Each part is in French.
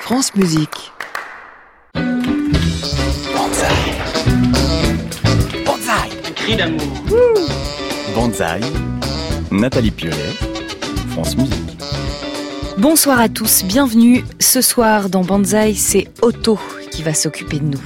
France Musique. Banzai. Banzai. Un cri d'amour. Banzai. Nathalie Piolet, France Musique. Bonsoir à tous, bienvenue. Ce soir dans Banzai, c'est Otto qui va s'occuper de nous.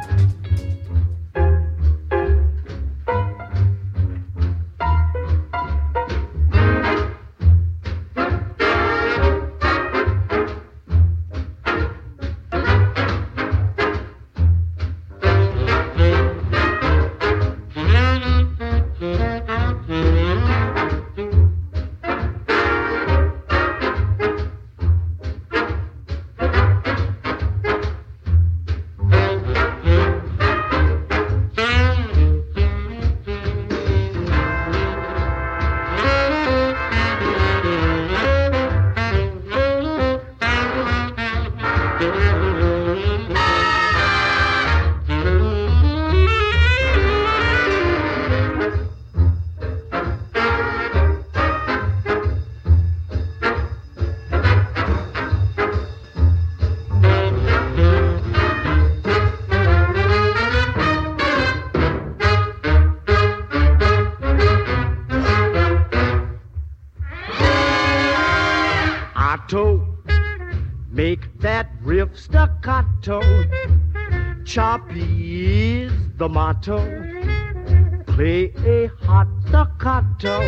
Make that riff staccato. Choppy is the motto. Play a hot staccato.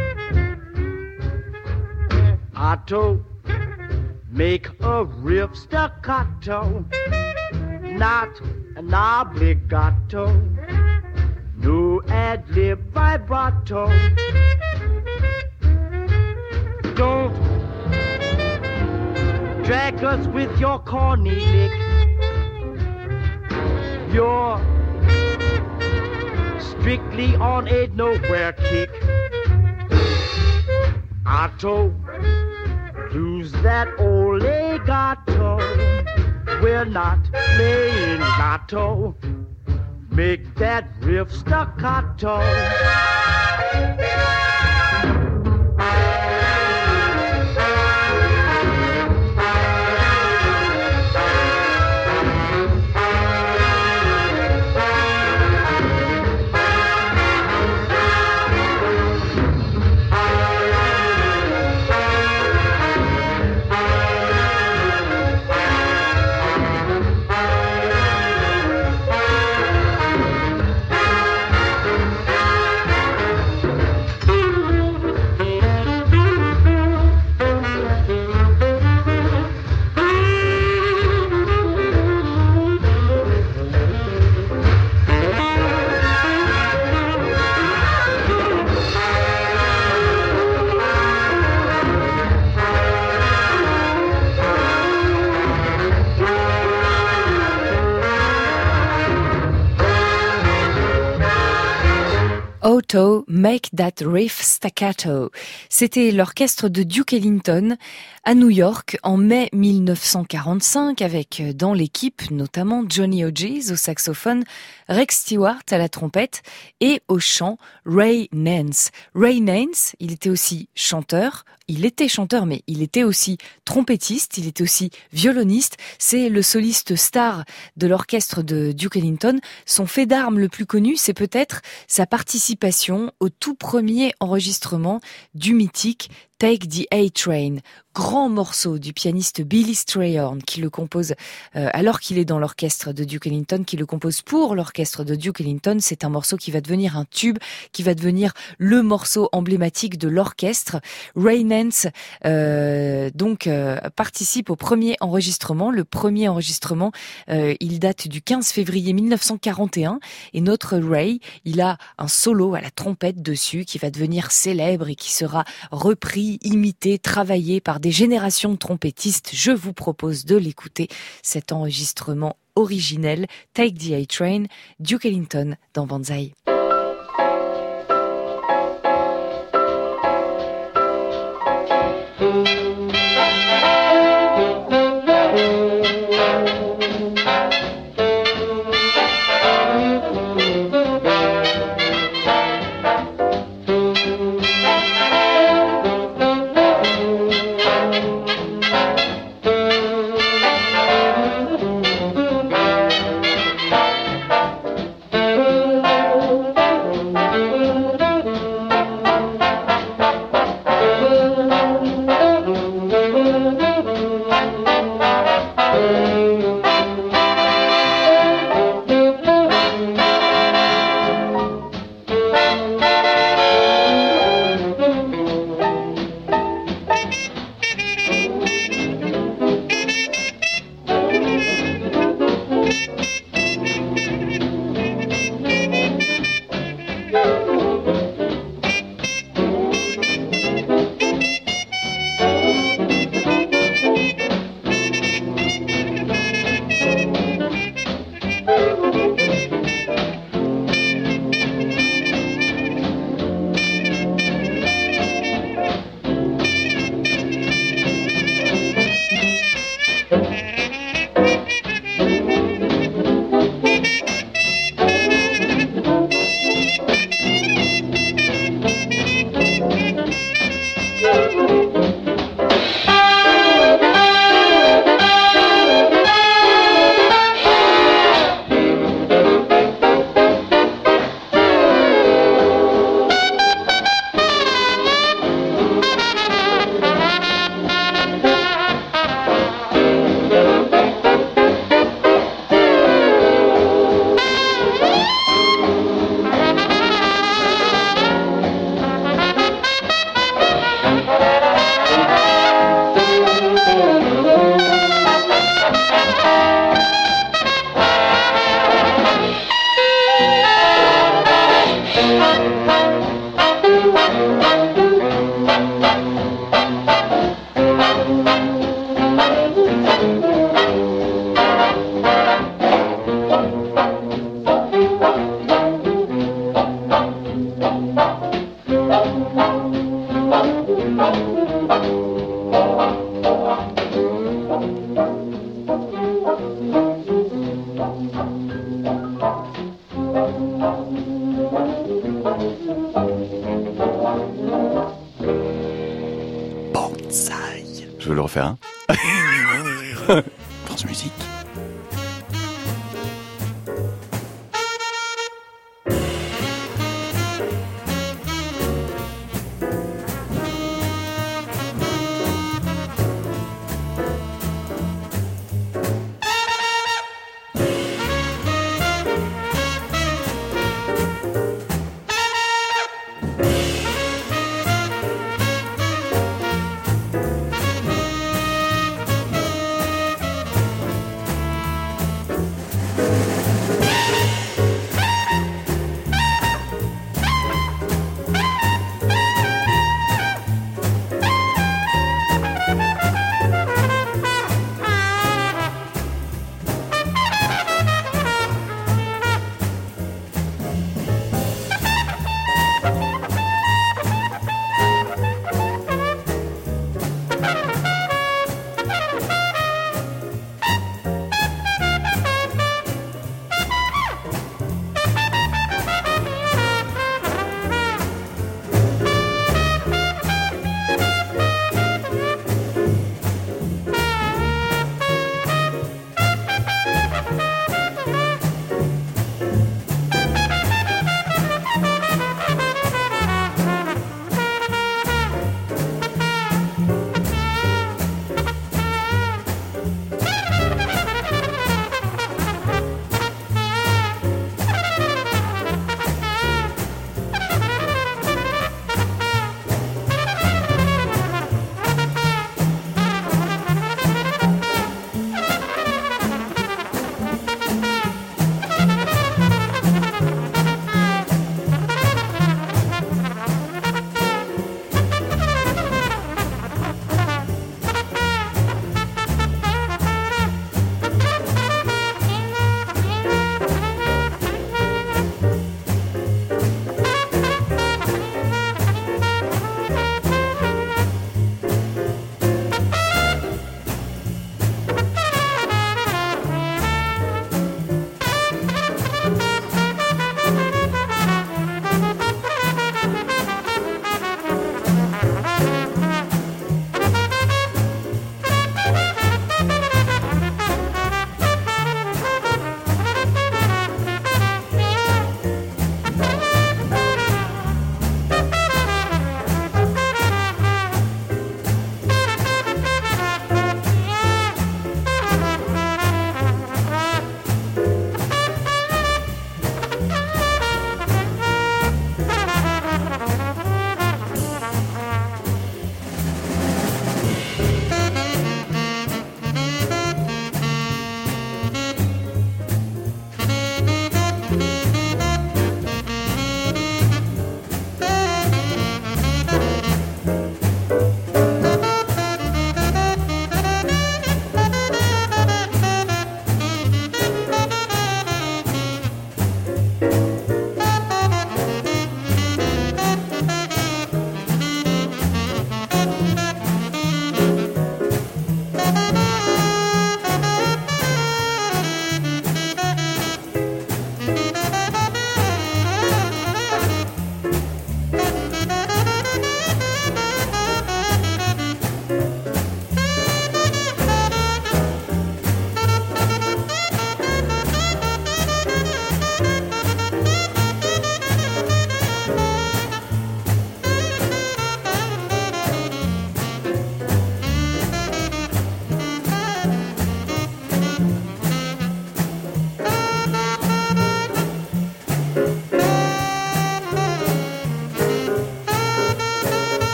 Otto, make a riff staccato. Not an obligato. No ad-lib vibrato. Don't drag us with your corny lick. You're strictly on a nowhere kick. Otto, lose that old legato. We're not playing lotto. Make that riff staccato. Otto, Make That Riff Staccato. C'était l'orchestre de Duke Ellington à New York en mai 1945 avec dans l'équipe notamment Johnny Hodges au saxophone, Rex Stewart à la trompette et au chant Ray Nance. Ray Nance, il était aussi chanteur, mais il était aussi trompettiste, il était aussi violoniste. C'est le soliste star de l'orchestre de Duke Ellington. Son fait d'armes le plus connu, c'est peut-être sa participation au tout premier enregistrement du mythique Take the A-Train, grand morceau du pianiste Billy Strayhorn qui le compose alors qu'il est dans l'orchestre de Duke Ellington, qui le compose pour l'orchestre de Duke Ellington. C'est un morceau qui va devenir un tube, qui va devenir le morceau emblématique de l'orchestre. Ray Nance participe au premier enregistrement. Le premier enregistrement, il date du 15 février 1941 et notre Ray, il a un solo à la trompette dessus qui va devenir célèbre et qui sera repris, imité, travaillé par des générations de trompettistes. Je vous propose de l'écouter, cet enregistrement originel, Take the A-Train, Duke Ellington dans Banzai. faire un. France Musique.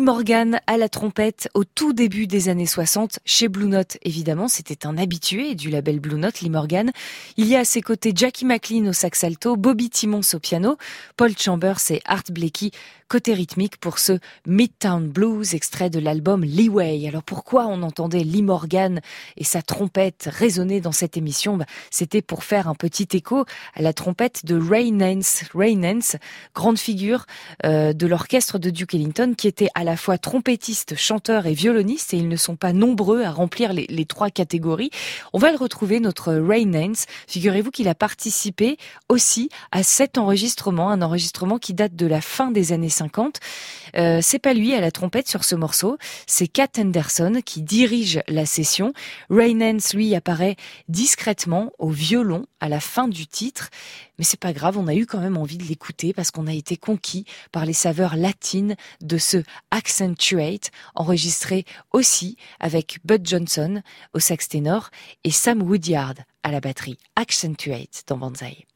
Morgan à la trompette au tout début des années 60 chez Blue Note. Évidemment, c'était un habitué du label Blue Note, Lee Morgan. Il y a à ses côtés Jackie McLean au sax alto, Bobby Timmons au piano, Paul Chambers et Art Blakey côté rythmique pour ce Midtown Blues, extrait de l'album Leeway. Alors pourquoi on entendait Lee Morgan et sa trompette résonner dans cette émission? C'était pour faire un petit écho à la trompette de Ray Nance. Ray Nance, grande figure de l'orchestre de Duke Ellington, qui était à la fois trompettiste, chanteur et violoniste, et ils ne sont pas nombreux à remplir les trois catégories. On va le retrouver, notre Ray Nance. Figurez-vous qu'il a participé aussi à cet enregistrement, un enregistrement qui date de la fin des années 50. C'est pas lui à la trompette sur ce morceau, c'est Cat Henderson qui dirige la session. Ray Nance, lui, apparaît discrètement au violon à la fin du titre, mais c'est pas grave, on a eu quand même envie de l'écouter parce qu'on a été conquis par les saveurs latines de ce Accentuate, enregistré aussi avec Bud Johnson au sax ténor et Sam Woodyard à la batterie. Accentuate dans Banzai.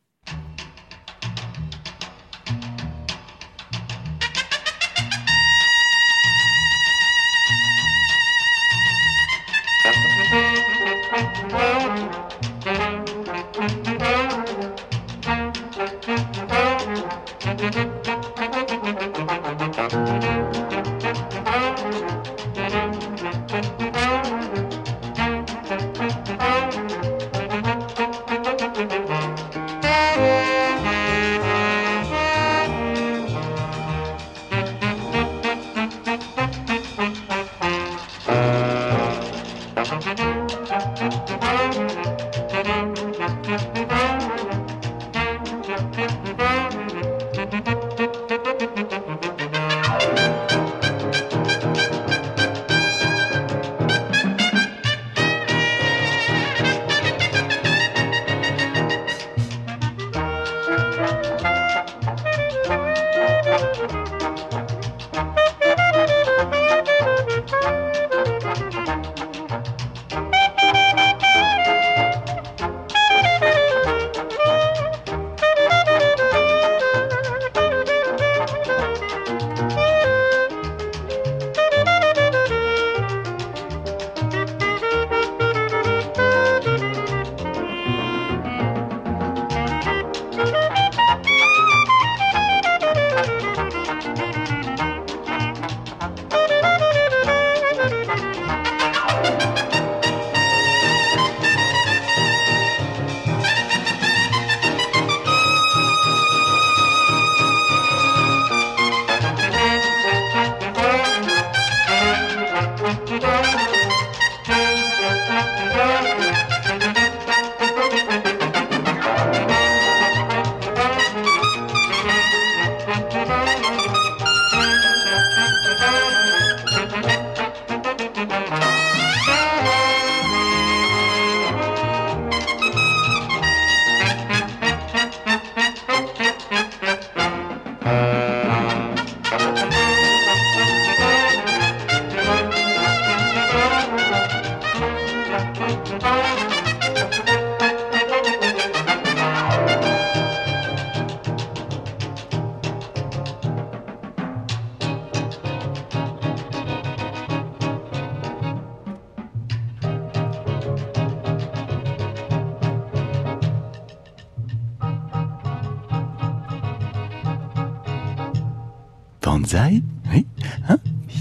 Banzai, oui, hein?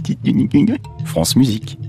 France Musique.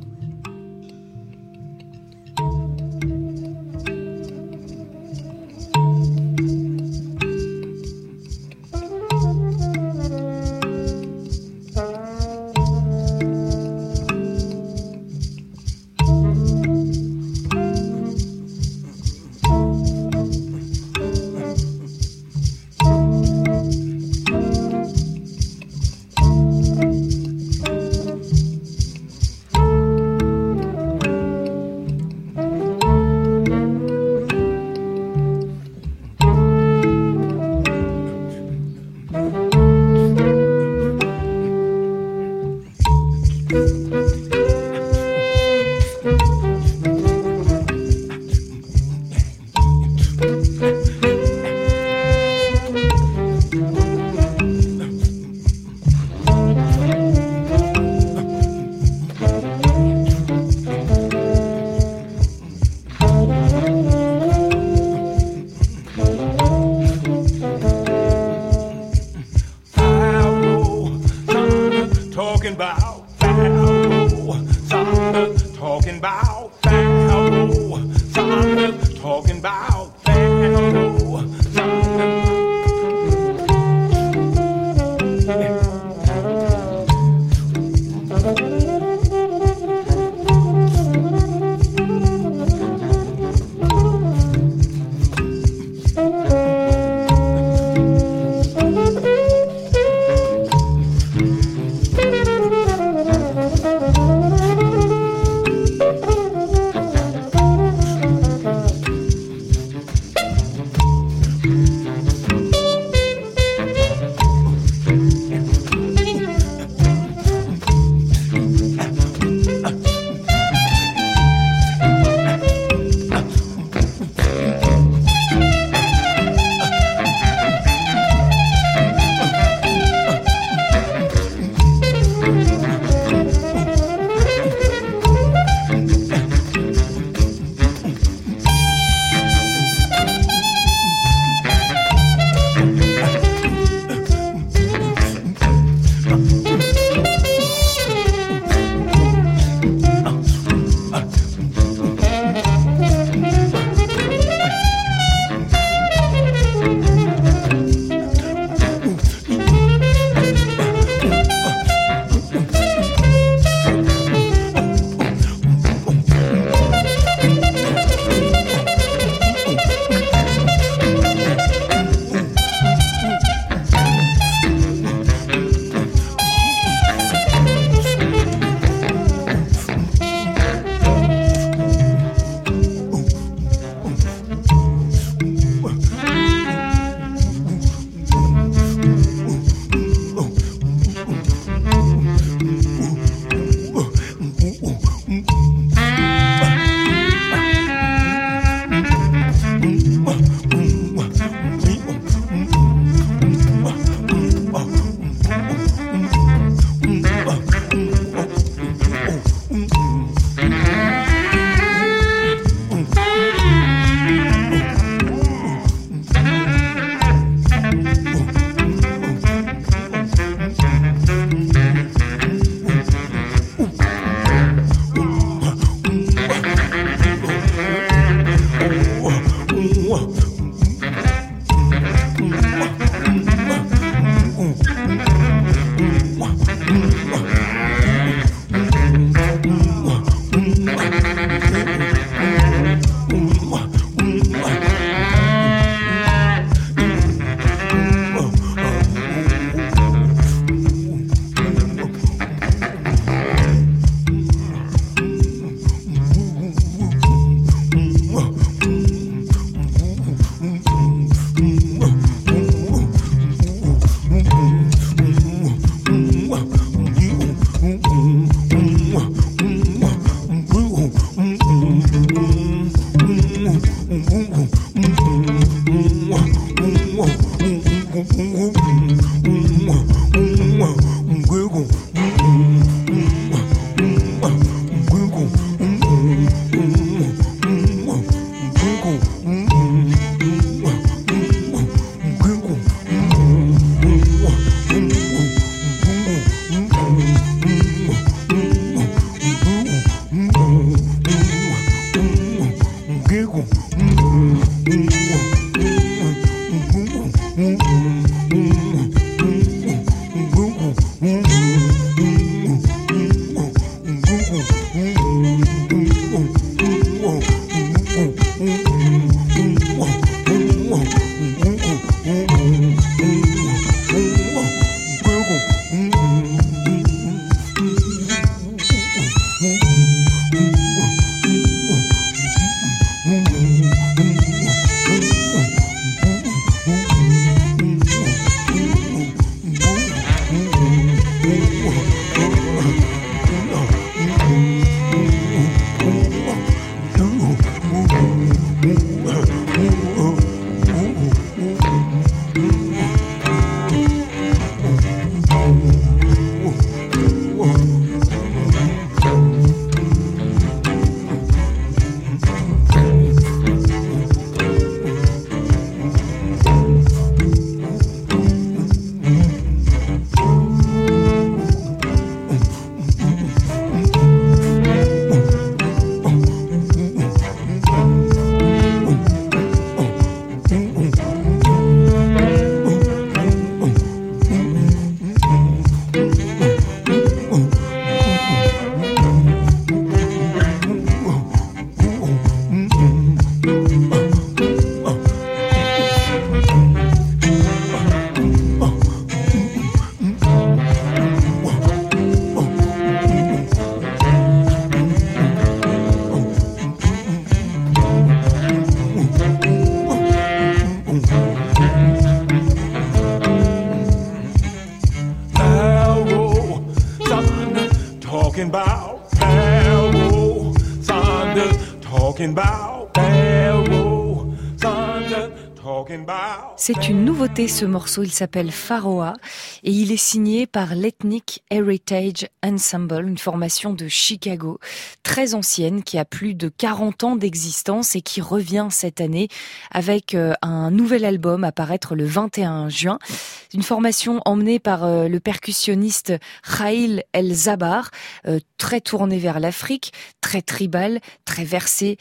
C'est une nouveauté ce morceau, il s'appelle Pharoah et il est signé par l'Ethnic Heritage Ensemble, une formation de Chicago très ancienne qui a plus de 40 ans d'existence et qui revient cette année avec un nouvel album à paraître le 21 juin. Une formation emmenée par le percussionniste Khalil El-Zabar, très tourné vers l'Afrique, très tribal, très versé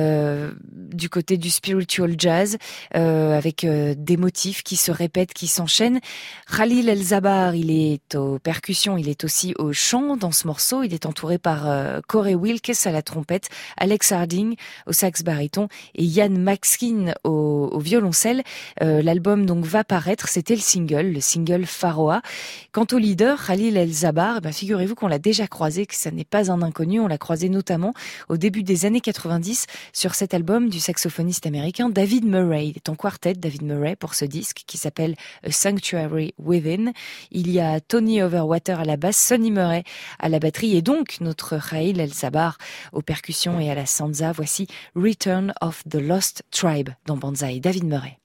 du côté du spiritual jazz, avec des motifs qui se répètent, qui s'enchaînent. Khalil El-Zabar, il est aux percussions, il est aussi au chant dans ce morceau. Il est entouré par Corey Wilkes à la trompette, Alex Harding au sax baryton et Ian Maxkin au violoncelle. L'album donc va paraître, c'était le single Pharoah. Quant au leader, Khalil El-Zabar, figurez-vous qu'on l'a déjà croisé, que ça n'est pas un inconnu. On l'a croisé notamment au début des années 90 sur cet album du saxophoniste américain David Murray. Il est en quartet, David Murray, pour ce disque qui s'appelle A Sanctuary Within. Il y a Tony Overwater à la basse, Sonny Murray à la batterie et donc notre Khalil El-Zabar aux percussions et à la sansa. Voici Return of the Lost Tribe dans Banzai, David Murray.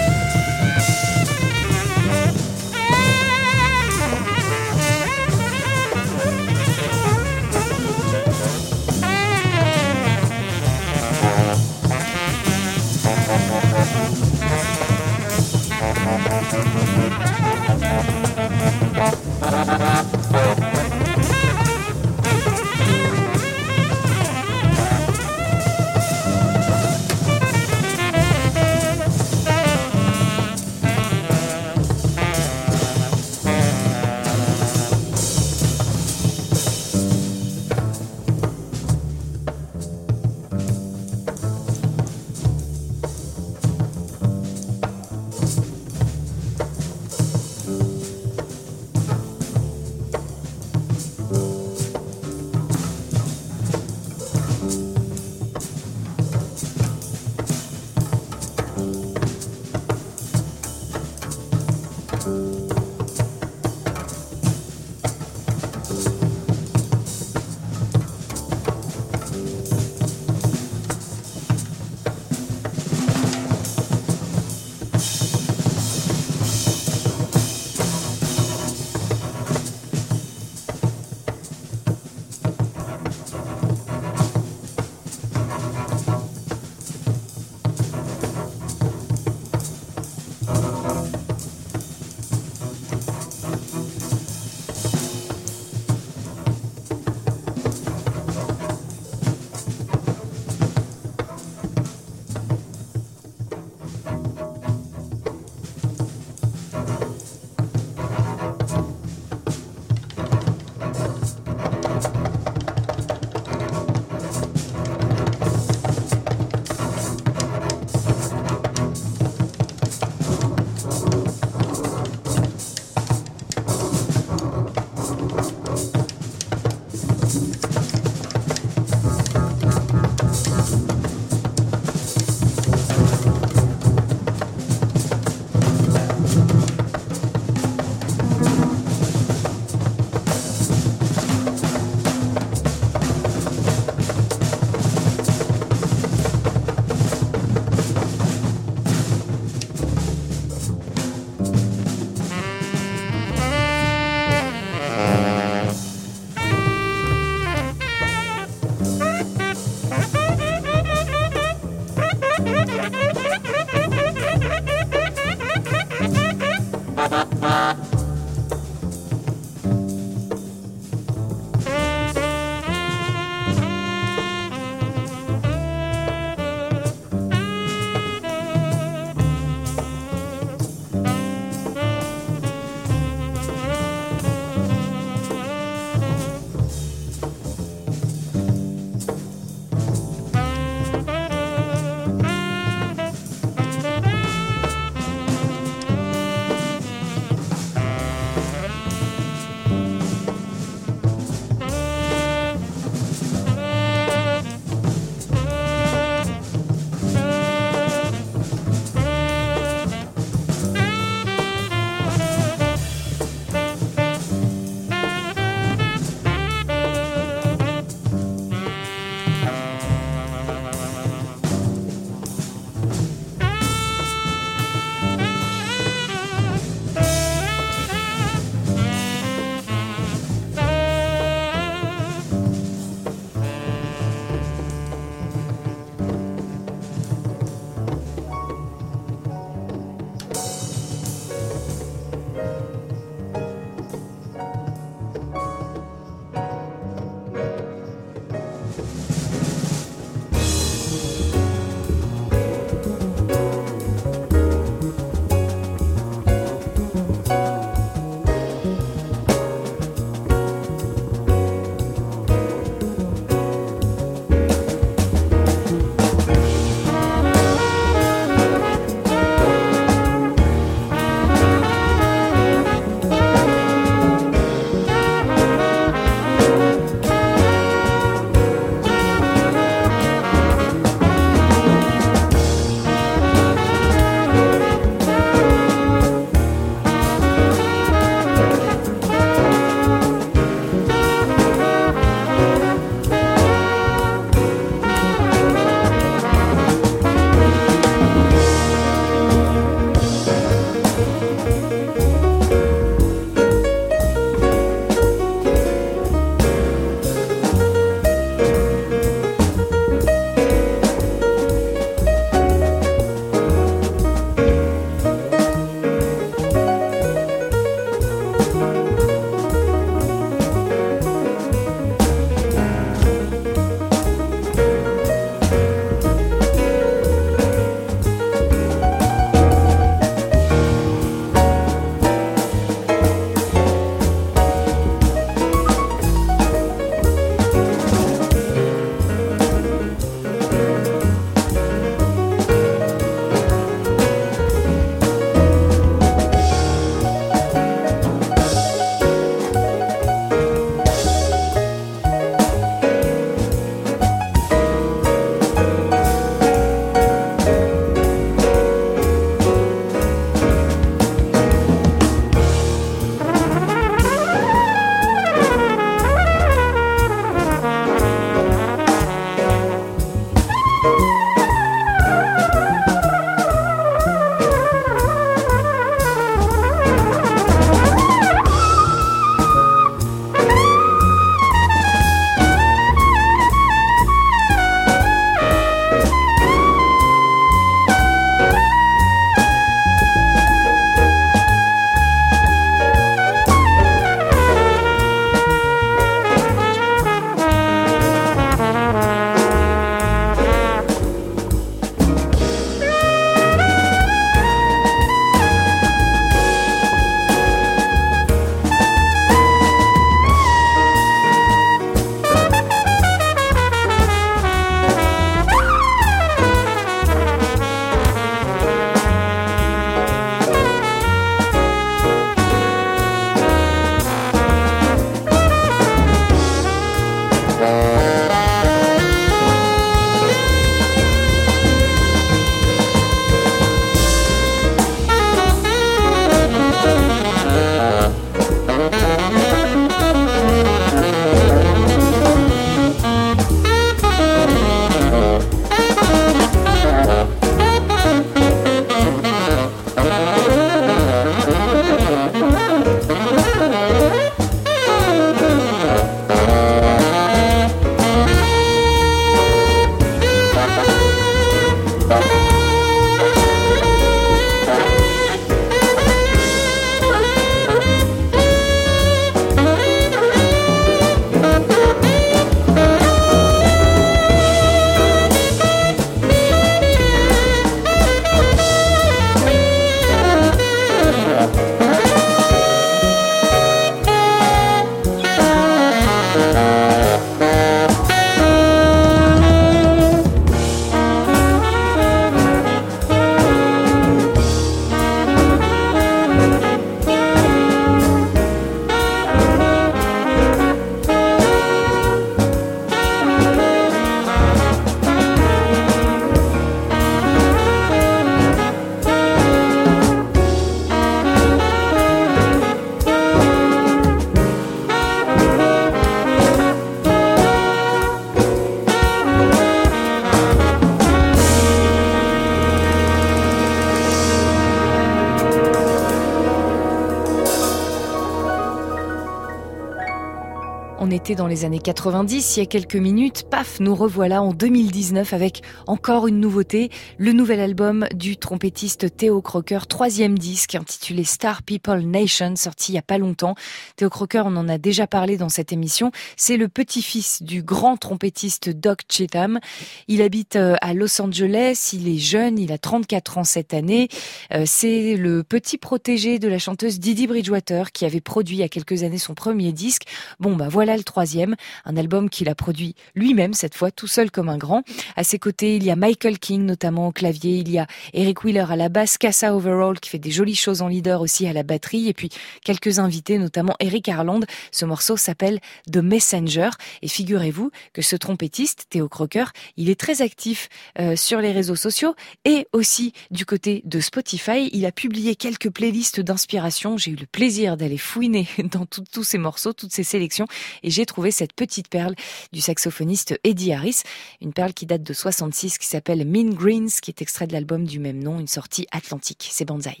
On était dans les années 90, il y a quelques minutes, paf, nous revoilà en 2019 avec encore une nouveauté, le nouvel album du trompettiste Theo Croker, 3e disque intitulé Star People Nation, sorti il y a pas longtemps. Theo Croker, on en a déjà parlé dans cette émission, c'est le petit-fils du grand trompettiste Doc Cheatham. Il habite à Los Angeles, il est jeune, il a 34 ans cette année. C'est le petit protégé de la chanteuse Didi Bridgewater qui avait produit il y a quelques années son premier disque. Bon, voilà le 3e, un album qu'il a produit lui-même cette fois, tout seul comme un grand. À ses côtés, il y a Michael King, notamment au clavier, il y a Eric Wheeler à la basse, Casa Overall qui fait des jolies choses en leader aussi à la batterie, et puis quelques invités, notamment Eric Harland. Ce morceau s'appelle The Messenger, et figurez-vous que ce trompettiste, Theo Croker, il est très actif sur les réseaux sociaux, et aussi du côté de Spotify. Il a publié quelques playlists d'inspiration. J'ai eu le plaisir d'aller fouiner dans tous ces morceaux, toutes ces sélections, et j'ai trouvé cette petite perle du saxophoniste Eddie Harris, une perle qui date de 66 qui s'appelle Mean Greens, qui est extrait de l'album du même nom, une sortie Atlantique. C'est Banzai.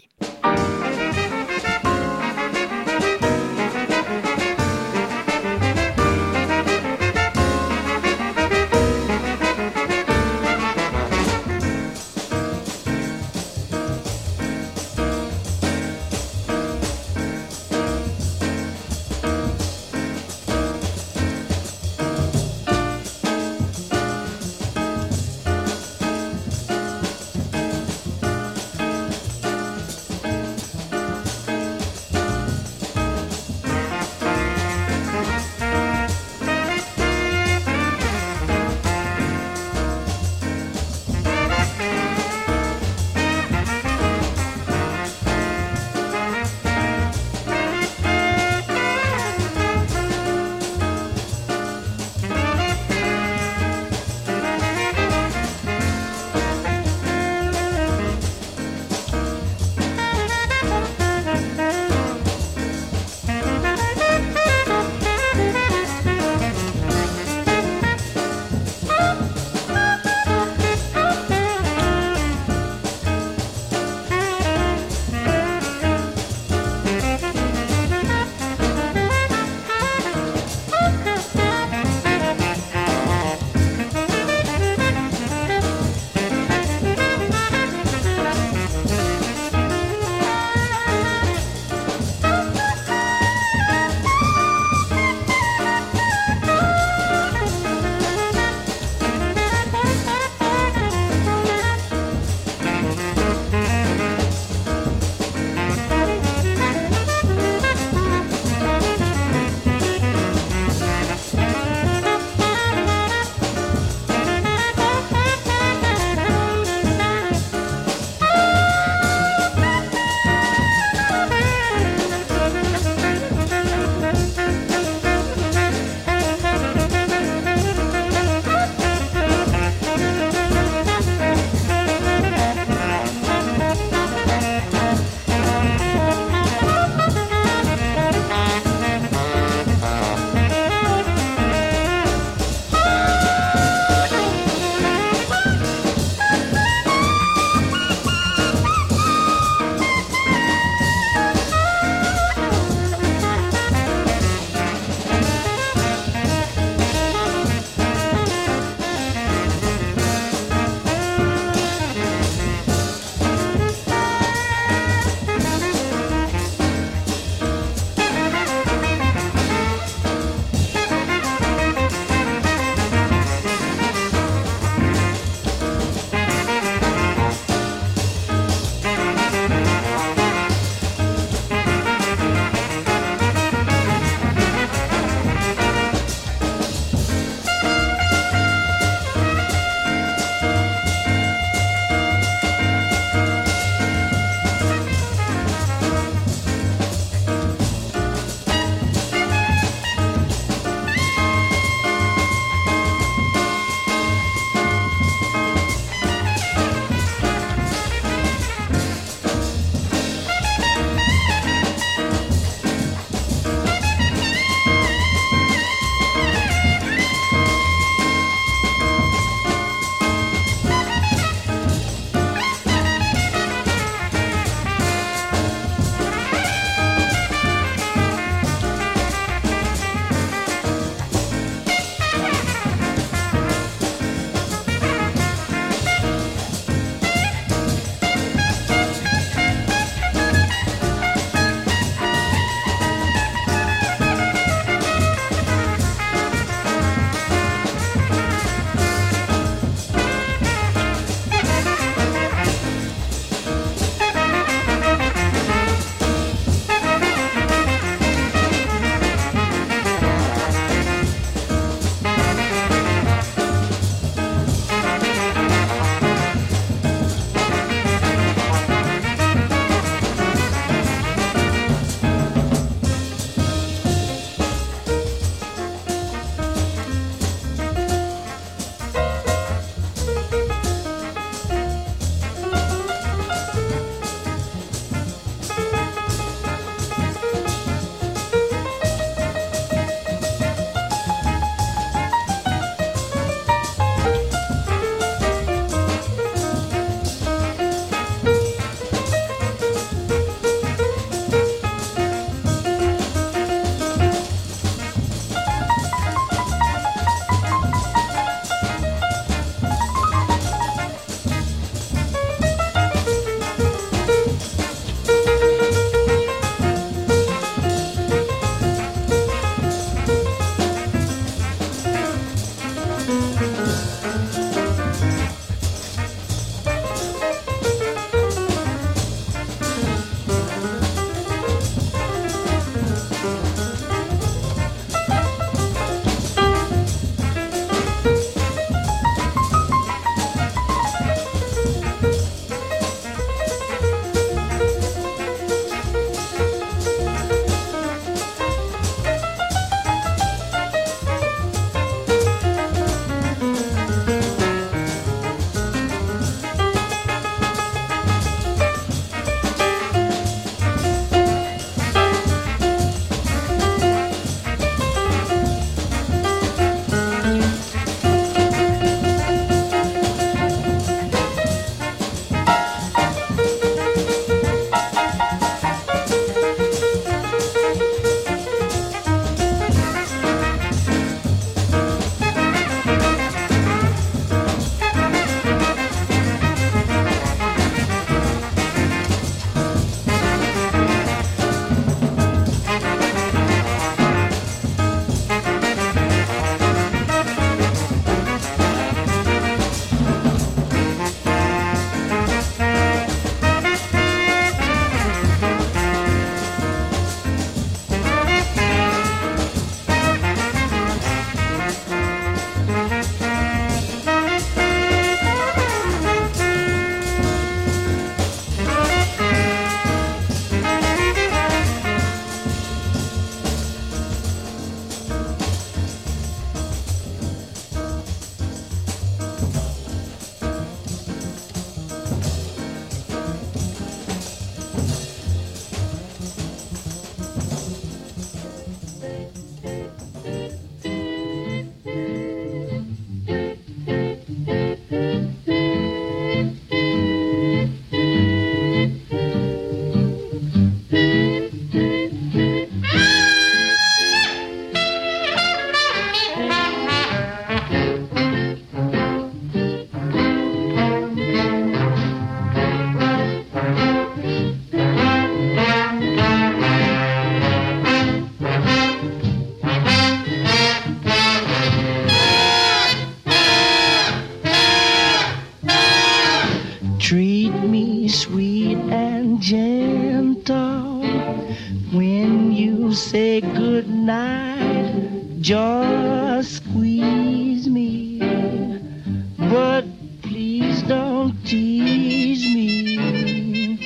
and gentle when you say good night. Just squeeze me, but please don't tease me.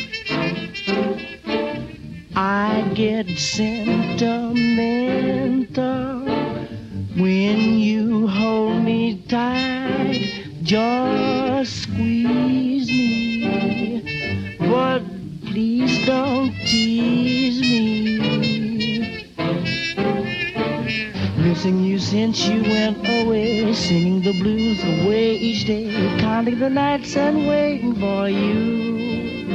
I get sentimental when you hold me tight. Just squeeze me, but please don't tease me. Missing you since you went away, singing the blues away each day, counting the nights and waiting for you.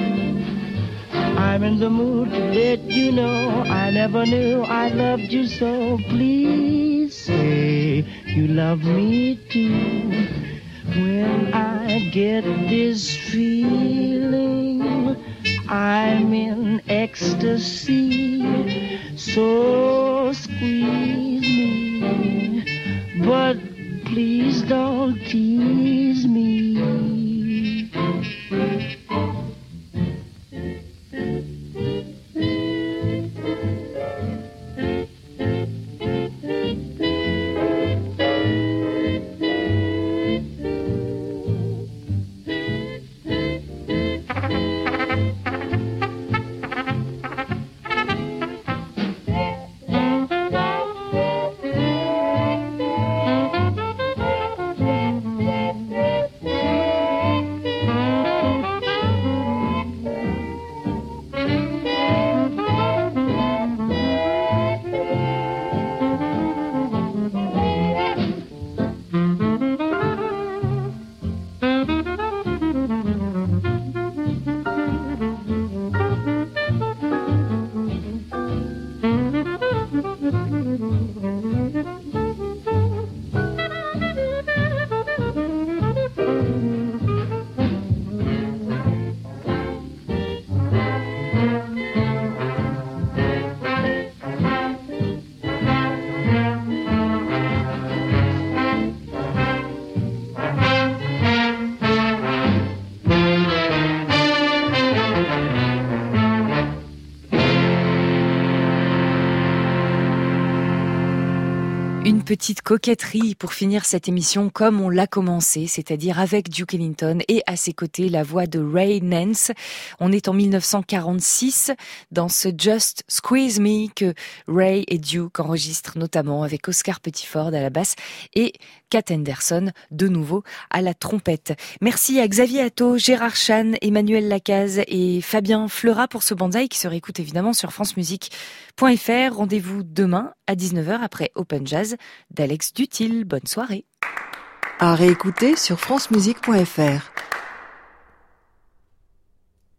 I'm in the mood to let you know I never knew I loved you so. Please say you love me too. When I get this feeling, I'm in ecstasy. So squeeze me, but please don't tease me. Une petite coquetterie pour finir cette émission comme on l'a commencé, c'est-à-dire avec Duke Ellington et à ses côtés la voix de Ray Nance. On est en 1946 dans ce Just Squeeze Me que Ray et Duke enregistrent notamment avec Oscar Pettiford à la basse et Kat Henderson de nouveau à la trompette. Merci à Xavier Atto, Gérard Chan, Emmanuel Lacaze et Fabien Fleurat pour ce Banzai qui se réécoute évidemment sur francemusique.fr. Rendez-vous demain à 19h après Open Jazz d'Alex Dutil. Bonne soirée. À réécouter sur francemusique.fr.